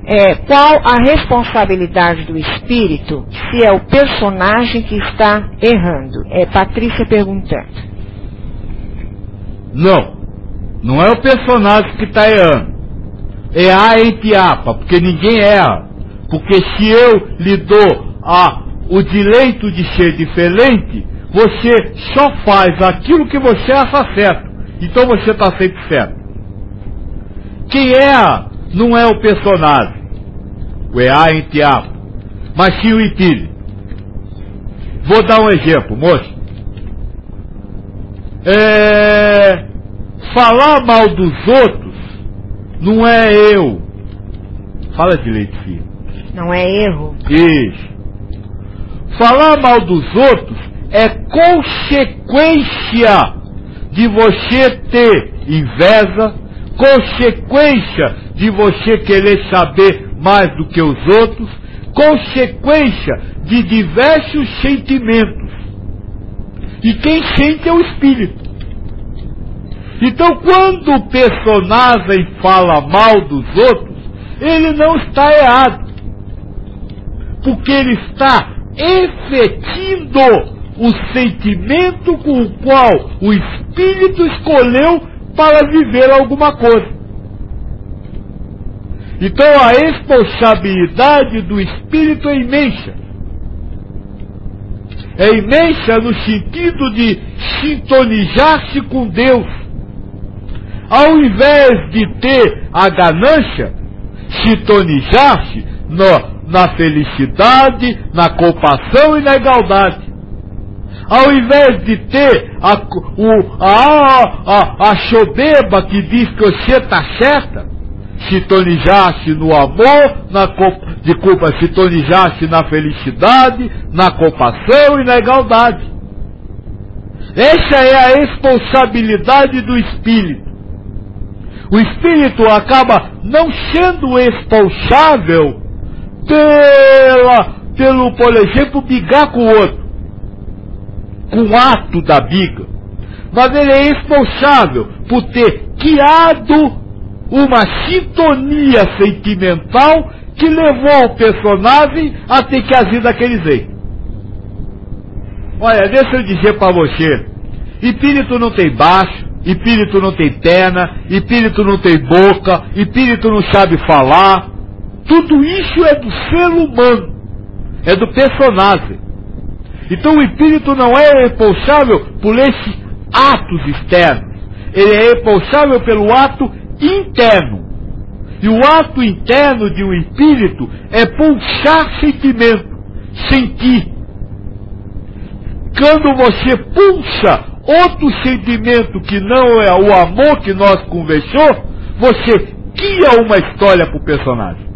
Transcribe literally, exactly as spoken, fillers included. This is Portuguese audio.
É, qual a responsabilidade do espírito se é o personagem que está errando? É Patrícia perguntando. Não, não é o personagem que está errando. É a entiapa, porque ninguém erra. Porque se eu lhe dou a, o direito de ser diferente, você só faz aquilo que você acha certo. Então você está sempre certo. Quem erra não é o personagem, o E A entiapa, mas sim o espírito. Vou dar um exemplo, moço. É, falar mal dos outros não é eu. Fala direito, filho. Não é erro? Isso. Falar mal dos outros é consequência de você ter inveja, consequência de você querer saber mais do que os outros, consequência de diversos sentimentos. E quem sente é o espírito. Então, quando o personagem fala mal dos outros, ele não está errado, porque ele está efetindo o sentimento com o qual o espírito escolheu para viver alguma coisa. Então a responsabilidade do espírito é imensa. É imensa no sentido de sintonizar-se com Deus. Ao invés de ter a ganância, sintonizar-se na felicidade, na compaixão e na igualdade. Ao invés de ter a, o, a, a, a soberba que diz que você está certa, sintonizar-se no amor, na, de culpa, sintonizar-se na felicidade, na compaixão e na igualdade. Essa é a responsabilidade do espírito. O espírito acaba não sendo responsável pela, pelo, por exemplo, brigar com o outro, com o ato da briga, mas ele é responsável por ter criado uma sintonia sentimental que levou o personagem a ter que agir daquele jeito. Olha, deixa eu dizer para você, espírito não tem baixo, espírito não tem perna, espírito não tem boca, espírito não sabe falar. Tudo isso é do ser humano, é do personagem. Então o espírito não é responsável por esses atos externos, ele é responsável pelo ato interno. E o ato interno de um espírito é pulsar sentimento, sentir. Quando você pulsa outro sentimento que não é o amor que nós conversou, você cria uma história para o personagem.